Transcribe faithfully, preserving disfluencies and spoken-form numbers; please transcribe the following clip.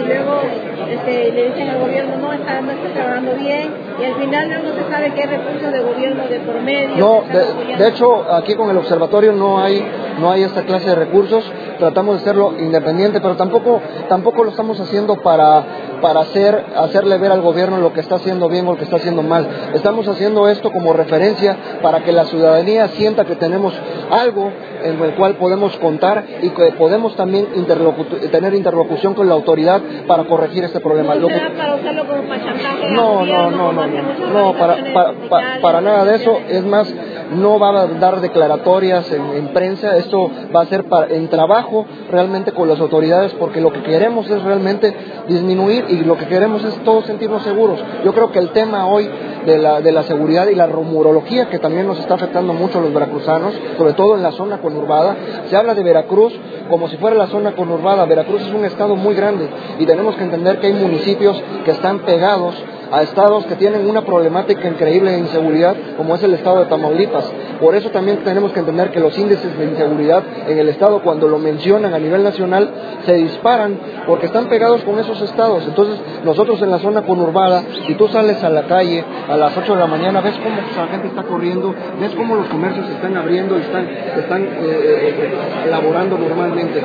luego este, le dicen al gobierno no está, no está trabajando bien, y al final no se sabe qué recursos de gobierno de por medio. No, de, de hecho, aquí con el observatorio no hay, no hay esta clase de recursos. Tratamos de hacerlo independiente, pero tampoco, tampoco lo estamos haciendo para, para hacer, hacerle ver al gobierno lo que está haciendo bien o lo que está haciendo mal. Estamos haciendo esto como referencia para que la ciudadanía sienta que tenemos algo en el cual podemos contar y que podemos también interlocu tener interlocución con la autoridad para corregir este problema. ¿No lo que... para usarlo como para chantaje no, gobierno, no, no, no, no, no, para, para, para, para nada de eso. Es más, no va a dar declaratorias en, en prensa. Esto va a ser para, en trabajo realmente con las autoridades, porque lo que queremos es realmente disminuir y lo que queremos es todos sentirnos seguros. Yo creo que el tema hoy de la, de la seguridad y la rumorología, que también nos está afectando mucho a los veracruzanos, sobre todo en la zona conurbada, se habla de Veracruz como si fuera la zona conurbada. Veracruz es un estado muy grande y tenemos que entender que hay municipios que están pegados a estados que tienen una problemática increíble de inseguridad, como es el estado de Tamaulipas. Por eso también tenemos que entender que los índices de inseguridad en el estado, cuando lo mencionan a nivel nacional, se disparan porque están pegados con esos estados. Entonces, nosotros en la zona conurbada, si tú sales a la calle a las ocho de la mañana, ves cómo la gente está corriendo, ves cómo los comercios se están abriendo y están, están eh, eh, laborando normalmente.